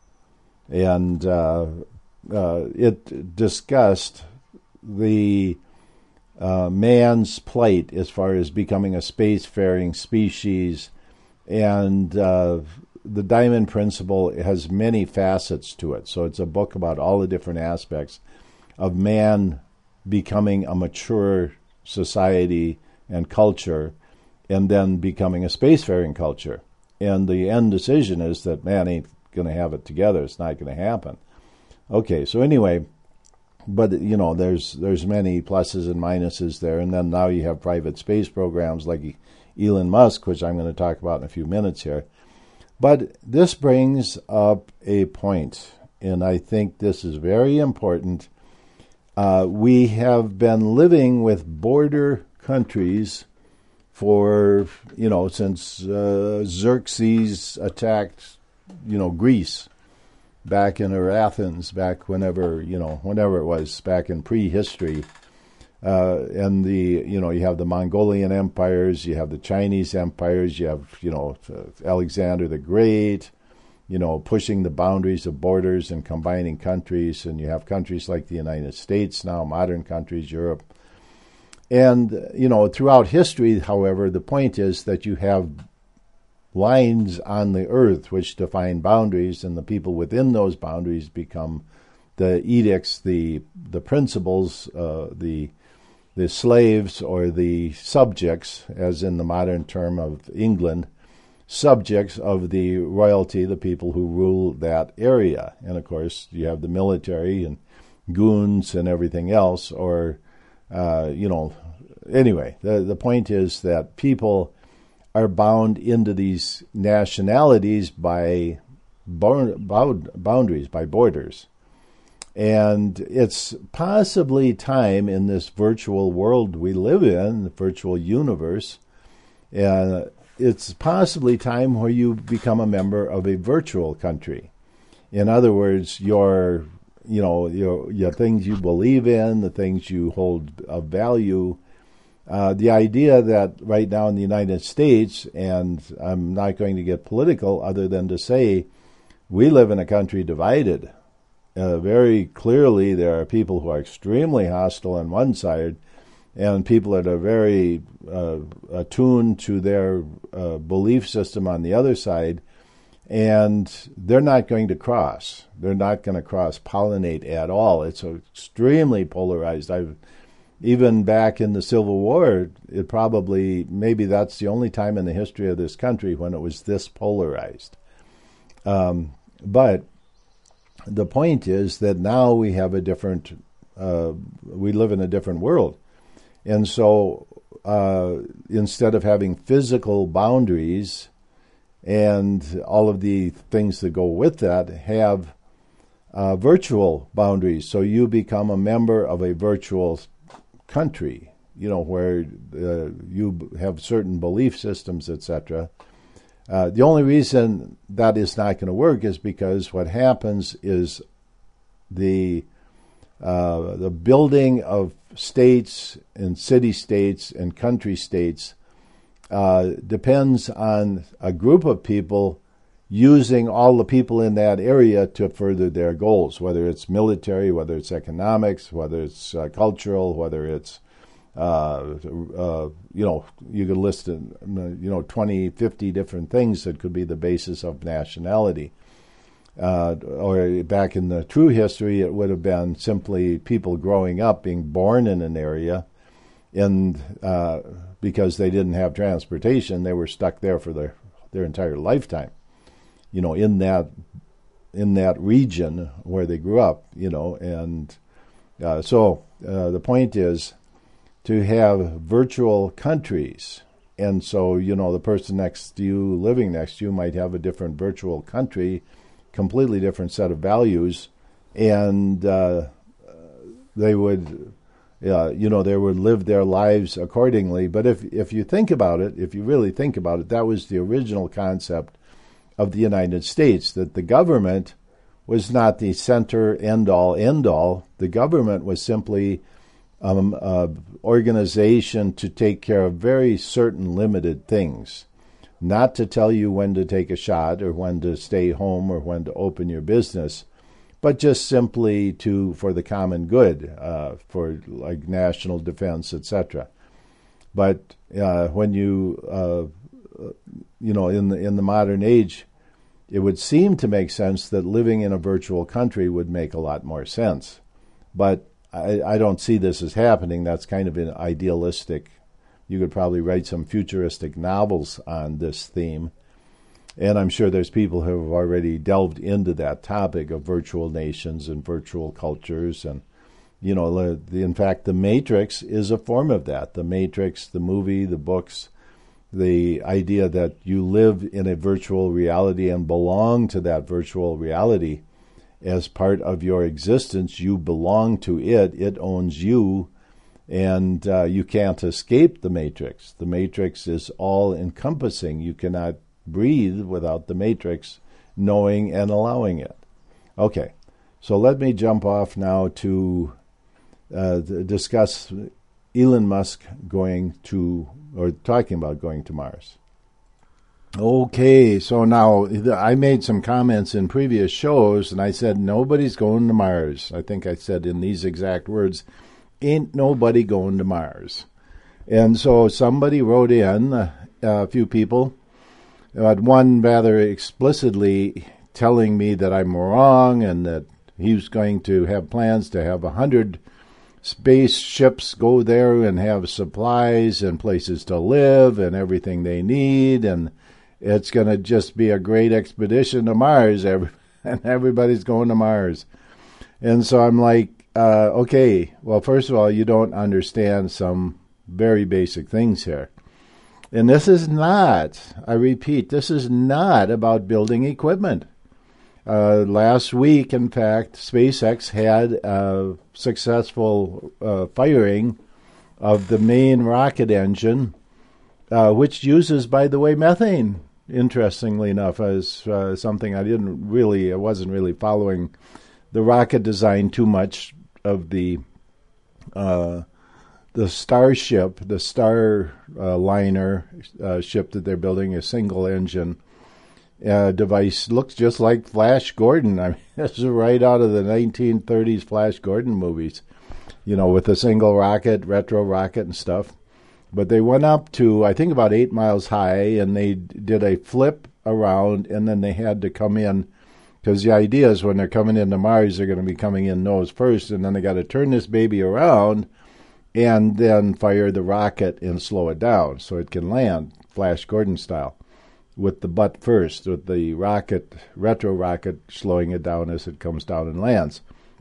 And uh, uh, it discussed the uh, man's plight as far as becoming a spacefaring species. And uh, the Diamond Principle has many facets to it. So it's a book about all the different aspects of man becoming a mature society and culture, and then becoming a spacefaring culture. And the end decision is that man ain't going to have it together. It's not going to happen. Okay, so anyway, but, you know, there's there's many pluses and minuses there. And then now you have private space programs like Elon Musk, which I'm going to talk about in a few minutes here. But this brings up a point, and I think this is very important. Uh, we have been living with border countries for, you know, since uh, Xerxes attacked, you know, Greece back in or Athens, back whenever, you know, whenever it was, back in prehistory. Uh, and the, you know, you have the Mongolian empires, you have the Chinese empires, you have, you know, Alexander the Great, you know, pushing the boundaries of borders and combining countries. And you have countries like the United States now, modern countries, Europe. And, you know, throughout history, however, the point is that you have lines on the earth which define boundaries, and the people within those boundaries become the edicts, the the principles, uh, the the slaves or the subjects, as in the modern term of England, subjects of the royalty, the people who rule that area. And, of course, you have the military and goons and everything else, or, uh, you know, anyway, the, the point is that people are bound into these nationalities by boundaries, by borders. And it's possibly time in this virtual world we live in, the virtual universe, uh, it's possibly time where you become a member of a virtual country. In other words, your, you know, your, your things you believe in, the things you hold of value, Uh, the idea that right now in the United States, and I'm not going to get political other than to say we live in a country divided. Uh, very clearly, there are people who are extremely hostile on one side and people that are very uh, attuned to their uh, belief system on the other side, and they're not going to cross. They're not going to cross-pollinate at all. It's extremely polarized. I've Even back in the Civil War, it probably, maybe that's the only time in the history of this country when it was this polarized. Um, but the point is that now we have a different, uh, we live in a different world. And so uh, instead of having physical boundaries and all of the things that go with that, have uh, virtual boundaries. So you become a member of a virtual country, you know, where uh, you have certain belief systems, et cetera. Uh, the only reason that is not going to work is because what happens is the uh, the building of states and city-states and country-states uh, depends on a group of people using all the people in that area to further their goals, whether it's military, whether it's economics, whether it's uh, cultural, whether it's, uh, uh, you know, you could list, you know, twenty, fifty different things that could be the basis of nationality. Uh, or back in the true history, it would have been simply people growing up, being born in an area, and uh, because they didn't have transportation, they were stuck there for their, their entire lifetime. You know, in that in that region where they grew up, you know, and uh, so uh, the point is to have virtual countries, and so you know the person next to you, living next to you, might have a different virtual country, completely different set of values, and uh, they would, uh, you know, they would live their lives accordingly. But if if you think about it, if you really think about it, that was the original concept of the United States, that the government was not the center, end-all, end-all. The government was simply um, an organization to take care of very certain limited things, not to tell you when to take a shot or when to stay home or when to open your business, but just simply to for the common good, uh, for like national defense, et cetera. But uh, when you uh, you know, in the in the modern age, it would seem to make sense that living in a virtual country would make a lot more sense. But I, I don't see this as happening. That's kind of an idealistic. You could probably write some futuristic novels on this theme. And I'm sure there's people who have already delved into that topic of virtual nations and virtual cultures. And, you know, the, in fact, The Matrix is a form of that. The Matrix, the movie, the books, the idea that you live in a virtual reality and belong to that virtual reality as part of your existence. You belong to it. It owns you, and uh, you can't escape the Matrix. The Matrix is all-encompassing. You cannot breathe without the Matrix knowing and allowing it. Okay, so let me jump off now to uh, discuss Elon Musk going to, or talking about going to Mars. Okay, so now I made some comments in previous shows, and I said nobody's going to Mars. I think I said in these exact words, ain't nobody going to Mars. And so somebody wrote in, uh, a few people, uh, one rather explicitly telling me that I'm wrong and that he was going to have plans to have a hundred spaceships go there and have supplies and places to live and everything they need, and it's going to just be a great expedition to Mars, every, and everybody's going to Mars. And so I'm like, uh, okay, well, first of all, you don't understand some very basic things here. And this is not, I repeat, this is not about building equipment. Uh, last week, in fact, SpaceX had a successful uh, firing of the main rocket engine, uh, which uses, by the way, methane, interestingly enough, as uh, something I didn't really, I wasn't really following the rocket design too much of the uh, the Starship, the Star uh, liner uh, ship that they're building, a single engine uh, device, looks just like Flash Gordon. I mean, this is right out of the nineteen thirties Flash Gordon movies, you know, with a single rocket, retro rocket and stuff. But they went up to, I think, about eight miles high, and they did a flip around, and then they had to come in, because the idea is when they're coming into Mars, they're going to be coming in nose first, and then they got to turn this baby around and then fire the rocket and slow it down so it can land, Flash Gordon style, with the butt first, with the rocket, retro rocket, slowing it down as it comes down and lands.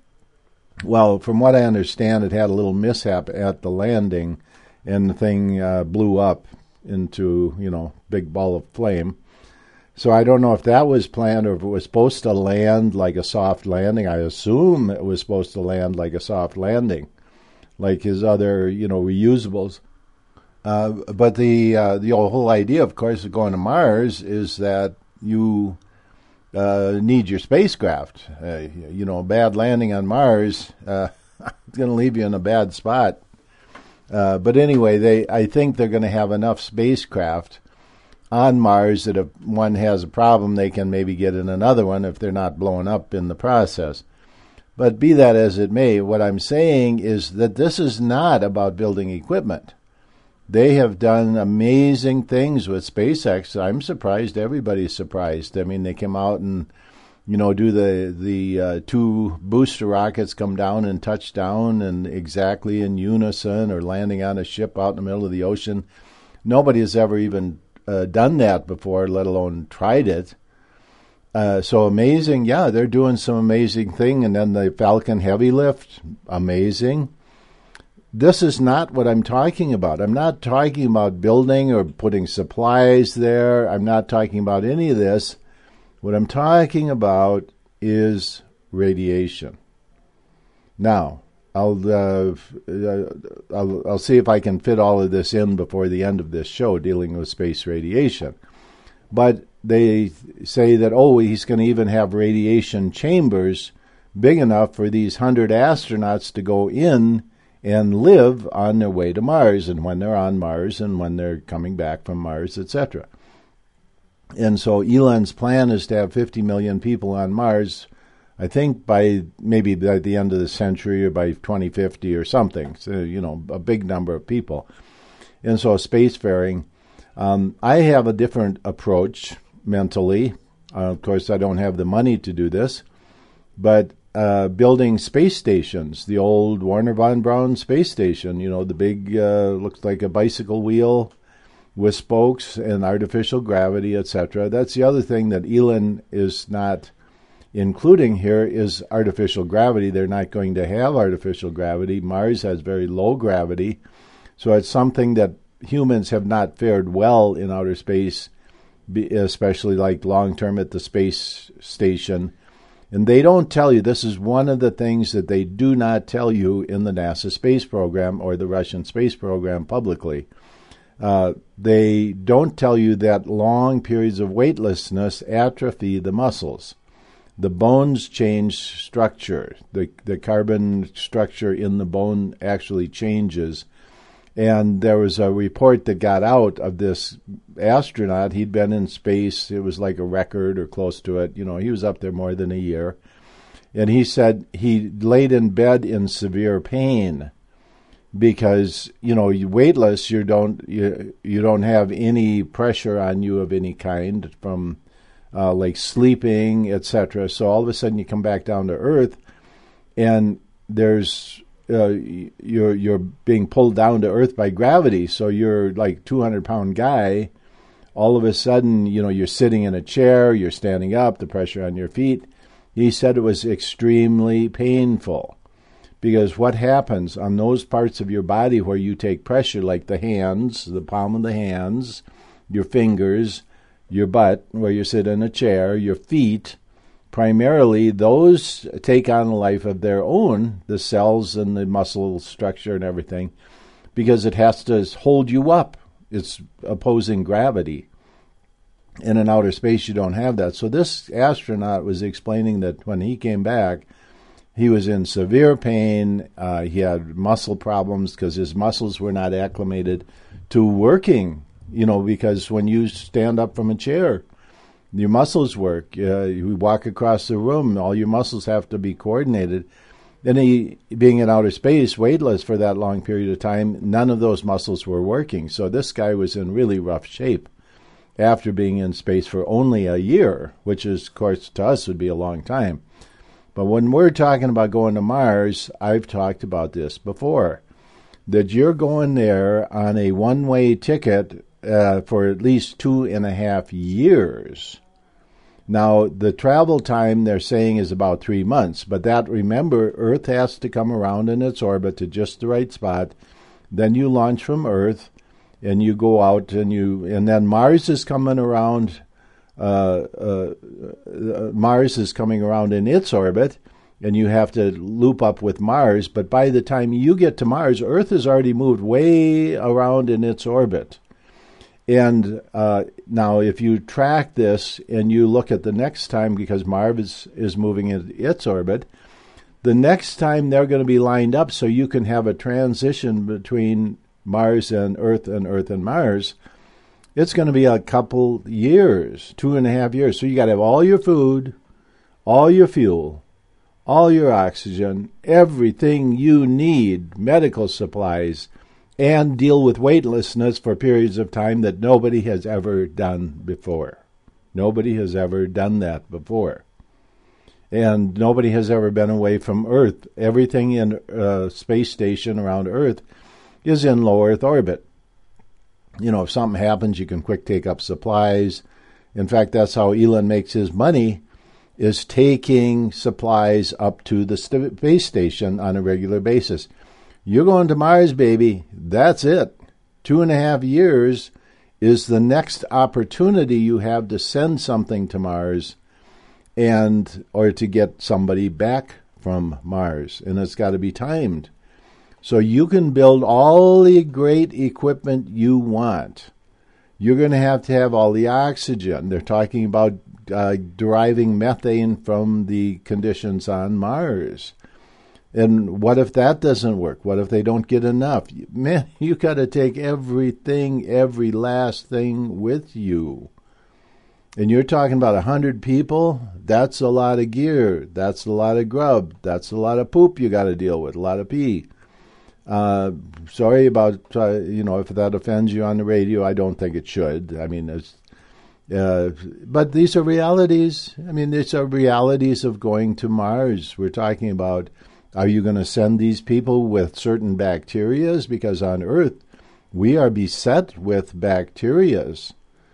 Well, from what I understand, it had a little mishap at the landing, and the thing uh, blew up into, you know, big ball of flame. So I don't know if that was planned or if it was supposed to land like a soft landing. I assume it was supposed to land like a soft landing, like his other, you know, reusables. Uh, but the uh, the whole idea, of course, of going to Mars is that you uh, need your spacecraft. Uh, you know, a bad landing on Mars uh, is going to leave you in a bad spot. Uh, but anyway, they I think they're going to have enough spacecraft on Mars that if one has a problem, they can maybe get in another one if they're not blowing up in the process. But be that as it may, what I'm saying is that this is not about building equipment. They have done amazing things with SpaceX. I'm surprised. Everybody's surprised. I mean, they came out and, you know, do the the uh, two booster rockets come down and touch down and exactly in unison, or landing on a ship out in the middle of the ocean. Nobody has ever even uh, done that before, let alone tried it. Uh, so amazing. Yeah, they're doing some amazing thing. And then the Falcon Heavy Lift, amazing. This is not what I'm talking about. I'm not talking about building or putting supplies there. I'm not talking about any of this. What I'm talking about is radiation. Now, I'll, uh, I'll I'll see if I can fit all of this in before the end of this show, dealing with space radiation. But they say that, oh, he's going to even have radiation chambers big enough for these hundred astronauts to go in and live on their way to Mars, and when they're on Mars and when they're coming back from Mars, et cetera. And so Elon's plan is to have fifty million people on Mars, I think by maybe by the end of the century or by twenty fifty or something. So, you know, a big number of people. And so spacefaring. Um, I have a different approach mentally. Uh, of course, I don't have the money to do this. But uh, building space stations, the old Warner von Braun space station, you know, the big, uh, looks like a bicycle wheel with spokes and artificial gravity, et cetera. That's the other thing that Elon is not including here is artificial gravity. They're not going to have artificial gravity. Mars has very low gravity. So it's something that humans have not fared well in outer space, especially like long-term at the space station. And they don't tell you, this is one of the things that they do not tell you in the NASA space program or the Russian space program publicly. Uh, they don't tell you that long periods of weightlessness atrophy the muscles. The bones change structure. The, the carbon structure in the bone actually changes. And there was a report that got out of this astronaut. He'd been in space. It was like a record or close to it. You know, he was up there more than a year. And he said he laid in bed in severe pain because, you know, weightless, you don't you, you don't have any pressure on you of any kind from uh, like sleeping, et cetera. So all of a sudden you come back down to Earth, and there's Uh, you're you're being pulled down to earth by gravity. So you're like two hundred pound guy. All of a sudden, you know, you're sitting in a chair, you're standing up, the pressure on your feet. He said it was extremely painful because what happens on those parts of your body where you take pressure, like the hands, the palm of the hands, your fingers, your butt, where you sit in a chair, your feet, primarily, those take on a life of their own, the cells and the muscle structure and everything, because it has to hold you up. It's opposing gravity. And in outer space, you don't have that. So this astronaut was explaining that when he came back, He was in severe pain. Uh, he had muscle problems because his muscles were not acclimated to working, you know, because when you stand up from a chair, your muscles work. Uh, you walk across the room, all your muscles have to be coordinated. And he, being in outer space, weightless for that long period of time, none of those muscles were working. So this guy was in really rough shape after being in space for only a year, which is, of course, to us would be a long time. But when we're talking about going to Mars, I've talked about this before, that you're going there on a one-way ticket uh, for at least two and a half years. Now, the travel time they're saying is about three months, but that, remember, Earth has to come around in its orbit to just the right spot. Then you launch from Earth, and you go out, and you, and then Mars is coming around. Uh, uh, uh, Mars is coming around in its orbit, and you have to loop up with Mars. But by the time you get to Mars, Earth has already moved way around in its orbit. And uh, now if you track this and you look at the next time, because Mars is, is moving in its orbit, the next time they're going to be lined up so you can have a transition between Mars and Earth and Earth and Mars. It's going to be a couple years, two and a half years. So you got to have all your food, all your fuel, all your oxygen, everything you need, medical supplies, and deal with weightlessness for periods of time that nobody has ever done before. Nobody has ever done that before. And nobody has ever been away from Earth. Everything in a space station around Earth is in low Earth orbit. You know, if something happens, you can quick take up supplies. In fact, that's how Elon makes his money, is taking supplies up to the space station on a regular basis. You're going to Mars, baby. That's it. Two and a half years is the next opportunity you have to send something to Mars and or to get somebody back from Mars. And it's got to be timed. So you can build all the great equipment you want. You're going to have to have all the oxygen. They're talking about uh, deriving methane from the conditions on Mars. And what if that doesn't work? What if they don't get enough? Man, you got to take everything, every last thing with you. And you're talking about a hundred people. That's a lot of gear. That's a lot of grub. That's a lot of poop you got to deal with. A lot of pee. Uh, sorry about, uh, you know, if that offends you on the radio. I don't think it should. I mean, it's, uh, but these are realities. I mean, these are realities of going to Mars. We're talking about, are you going to send these people with certain bacterias? Because on Earth, we are beset with bacterias.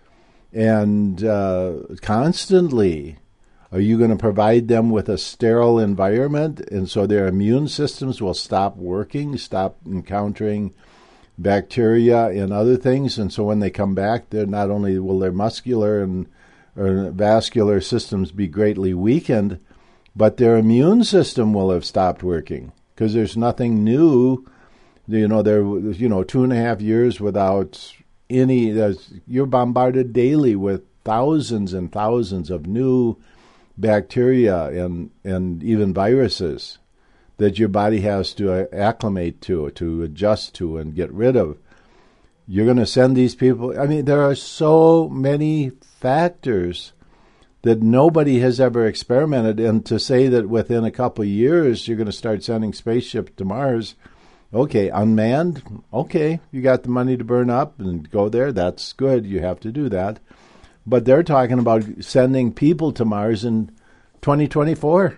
And uh, constantly, are you going to provide them with a sterile environment, and so their immune systems will stop working, stop encountering bacteria and other things, and so when they come back, they're not only will their muscular and or vascular systems be greatly weakened, but their immune system will have stopped working because there's nothing new. You know, there you know two and a half years without any. You're bombarded daily with thousands and thousands of new bacteria and and even viruses that your body has to acclimate to, to adjust to, and get rid of. You're going to send these people. I mean, there are so many factors that nobody has ever experimented. And to say that within a couple of years you're going to start sending spaceships to Mars, okay, unmanned, okay, you got the money to burn up and go there. That's good. You have to do that. But they're talking about sending people to Mars in twenty twenty-four.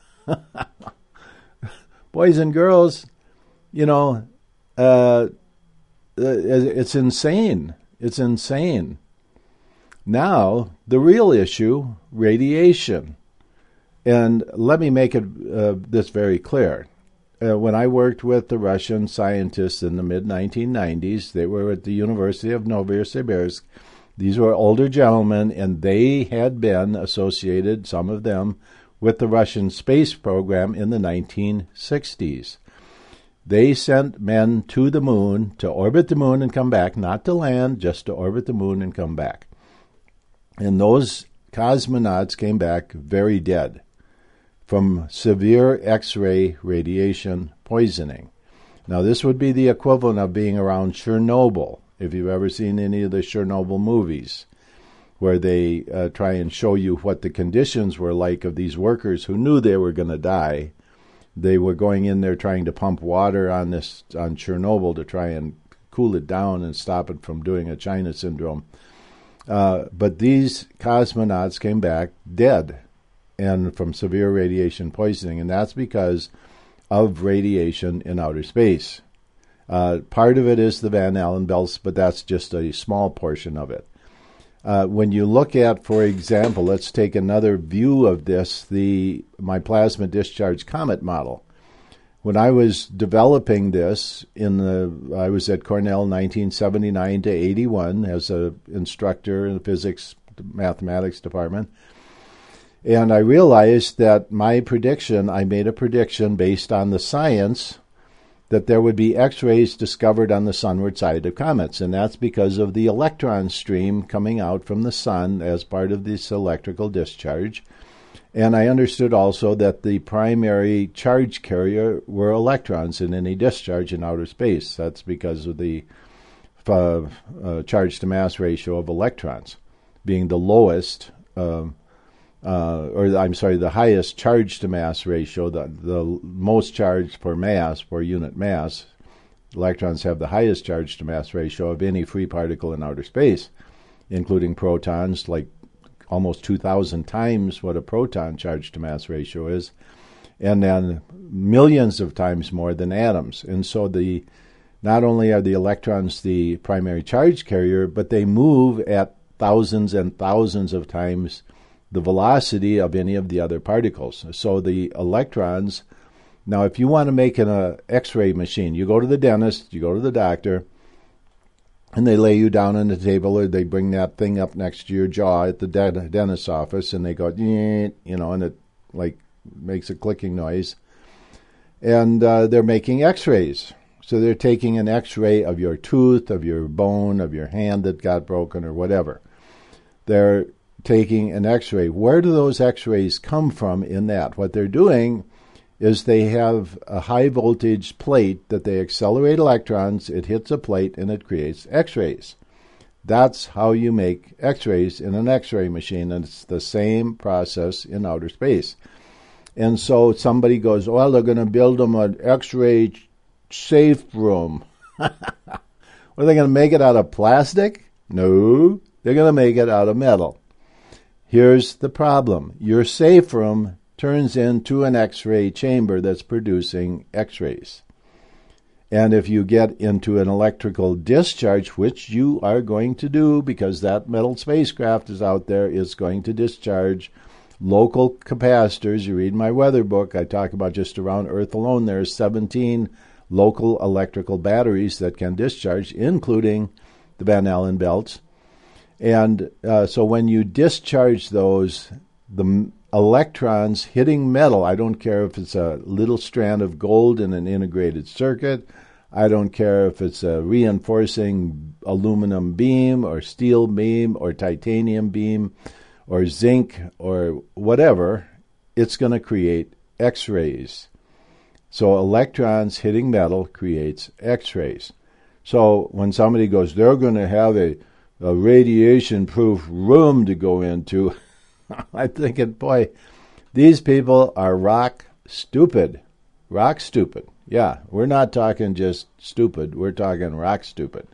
Boys and girls, you know, uh, it's insane. It's insane. Now, the real issue, radiation. And let me make it uh, this very clear. Uh, when I worked with the Russian scientists in the mid nineteen nineties, they were at the University of Novosibirsk. These were older gentlemen, and they had been associated, some of them, with the Russian space program in the nineteen sixties. They sent men to the moon to orbit the moon and come back, not to land, just to orbit the moon and come back. And those cosmonauts came back very dead. from severe X-ray radiation poisoning. Now, this would be the equivalent of being around Chernobyl, if you've ever seen any of the Chernobyl movies, where they uh, try and show you what the conditions were like of these workers who knew they were going to die. They were going in there trying to pump water on this on Chernobyl to try and cool it down and stop it from doing a China syndrome. Uh, but these cosmonauts came back dead and from severe radiation poisoning, and that's because of radiation in outer space. Uh, part of it is the Van Allen belts, but that's just a small portion of it. Uh, when you look at, for example, let's take another view of this, the my plasma discharge comet model. When I was developing this, in the I was at Cornell nineteen seventy-nine to eighty-one as an instructor in the physics mathematics department, and I realized that my prediction, I made a prediction based on the science that there would be X-rays discovered on the sunward side of comets, and that's because of the electron stream coming out from the sun as part of this electrical discharge. And I understood also that the primary charge carrier were electrons in any discharge in outer space. That's because of the uh, uh, charge-to-mass ratio of electrons being the lowest, uh, uh, or I'm sorry, the highest charge-to-mass ratio, the, the most charge per mass, per unit mass. Electrons have the highest charge-to-mass ratio of any free particle in outer space, including protons, like almost two thousand times what a proton charge-to-mass ratio is, and then millions of times more than atoms. And so the not only are the electrons the primary charge carrier, but they move at thousands and thousands of times the velocity of any of the other particles. So the electrons, now if you want to make an uh, X-ray machine, you go to the dentist, you go to the doctor, and they lay you down on the table, or they bring that thing up next to your jaw at the de- dentist's office, and they go, you know, and it like makes a clicking noise. And uh, they're making X-rays. So they're taking an X-ray of your tooth, of your bone, of your hand that got broken, or whatever. They're taking an X-ray. Where do those X-rays come from in that? What they're doing is they have a high voltage plate that they accelerate electrons, it hits a plate, and it creates X-rays. That's how you make X-rays in an X-ray machine, and it's the same process in outer space. And so somebody goes, well, they're going to build them an X-ray safe room. Are they going to make it out of plastic? No, they're going to make it out of metal. Here's the problem. Your safe room turns into an X-ray chamber that's producing X-rays. And if you get into an electrical discharge, which you are going to do because that metal spacecraft is out there, is going to discharge local capacitors. You read my weather book, I talk about just around Earth alone, there's seventeen local electrical batteries that can discharge, including the Van Allen belts. And uh, so when you discharge those, the electrons hitting metal, I don't care if it's a little strand of gold in an integrated circuit, I don't care if it's a reinforcing aluminum beam or steel beam or titanium beam or zinc or whatever, it's going to create X-rays. So electrons hitting metal creates X-rays. So when somebody goes, they're going to have a, a radiation-proof room to go into, I'm thinking, boy, these people are rock stupid. Rock stupid. Yeah, we're not talking just stupid. We're talking rock stupid.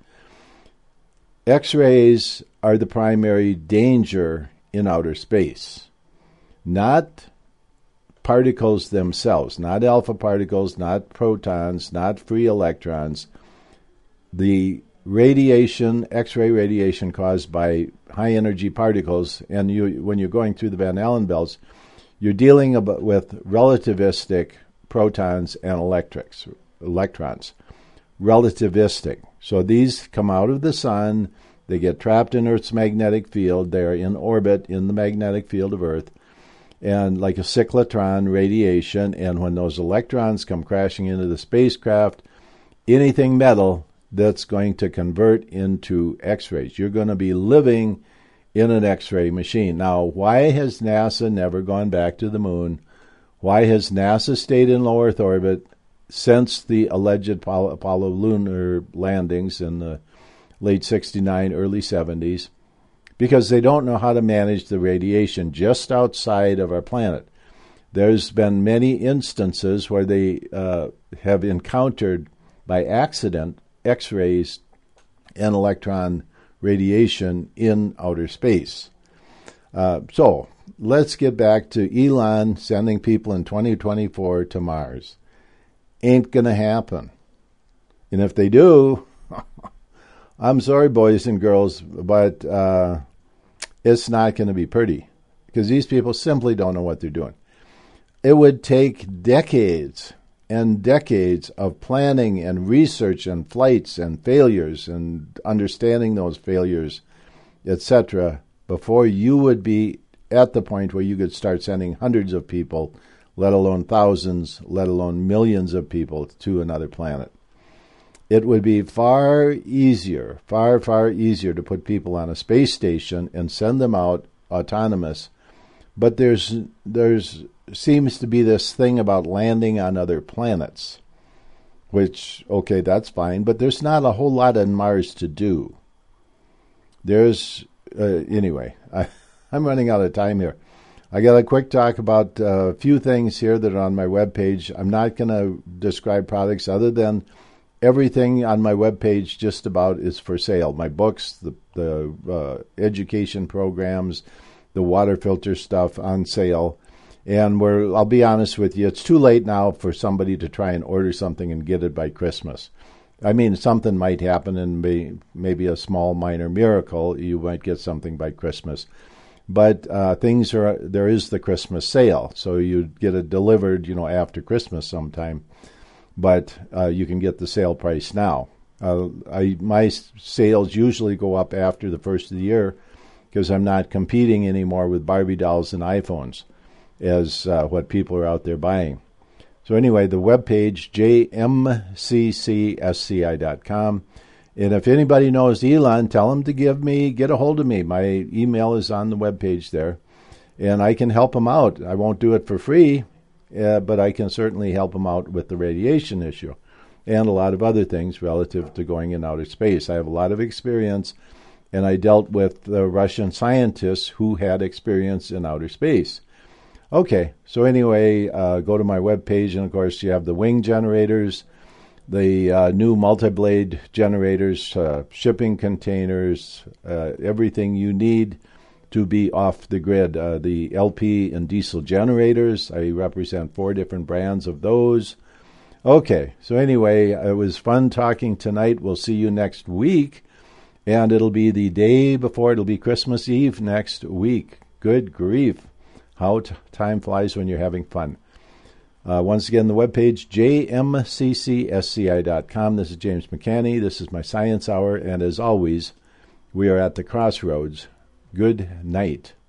X-rays are the primary danger in outer space, not particles themselves, not alpha particles, not protons, not free electrons. The radiation, X-ray radiation caused by high-energy particles, and you, when you're going through the Van Allen belts, you're dealing about with relativistic protons and electrics, electrons. Relativistic. So these come out of the sun, they get trapped in Earth's magnetic field, they're in orbit in the magnetic field of Earth, and like a cyclotron radiation, and when those electrons come crashing into the spacecraft, anything metal that's going to convert into X-rays. You're going to be living in an X-ray machine. Now, why has NASA never gone back to the moon? Why has NASA stayed in low Earth orbit since the alleged Apollo, Apollo lunar landings in the late sixty-nine, early seventies? Because they don't know how to manage the radiation just outside of our planet. There's been many instances where they uh, have encountered, by accident, X-rays and electron radiation in outer space. Uh, so, let's get back to Elon sending people in twenty twenty-four to Mars. Ain't going to happen. And if they do, I'm sorry, boys and girls, but uh, it's not going to be pretty, because these people simply don't know what they're doing. It would take decades and decades of planning and research and flights and failures and understanding those failures, et cetera, before you would be at the point where you could start sending hundreds of people, let alone thousands, let alone millions of people to another planet. It would be far easier, far, far easier to put people on a space station and send them out autonomous. But there's there's seems to be this thing about landing on other planets, which, okay, that's fine, but there's not a whole lot on Mars to do. There's, uh, anyway, I, I'm running out of time here. I got a quick talk about uh, a few things here that are on my webpage. I'm not going to describe products other than everything on my webpage just about is for sale. My books, the, the uh, education programs, the water filter stuff on sale. And we're, I'll be honest with you, it's too late now for somebody to try and order something and get it by Christmas. I mean, something might happen and may, maybe a small minor miracle. You might get something by Christmas. But uh, things are, there is the Christmas sale. So you get it delivered, you know, after Christmas sometime. But uh, you can get the sale price now. Uh, I, my sales usually go up after the first of the year because I'm not competing anymore with Barbie dolls and iPhones as uh, what people are out there buying. So anyway, the webpage, j m c c s c i dot com. And if anybody knows Elon, tell him to give me, get a hold of me. My email is on the webpage there. And I can help him out. I won't do it for free, uh, but I can certainly help him out with the radiation issue and a lot of other things relative to going in outer space. I have a lot of experience, and I dealt with the Russian scientists who had experience in outer space. Okay, so anyway, uh, go to my webpage, and of course you have the wing generators, the uh, new multi-blade generators, uh, shipping containers, uh, everything you need to be off the grid. Uh, the L P and diesel generators, I represent four different brands of those. Okay, so anyway, it was fun talking tonight. We'll see you next week, and it'll be the day before, it'll be Christmas Eve next week. Good grief. How t- time flies when you're having fun. Uh, once again, the webpage, j m c c s c i dot com. This is James McCanney. This is my Science Hour. And as always, we are at the crossroads. Good night.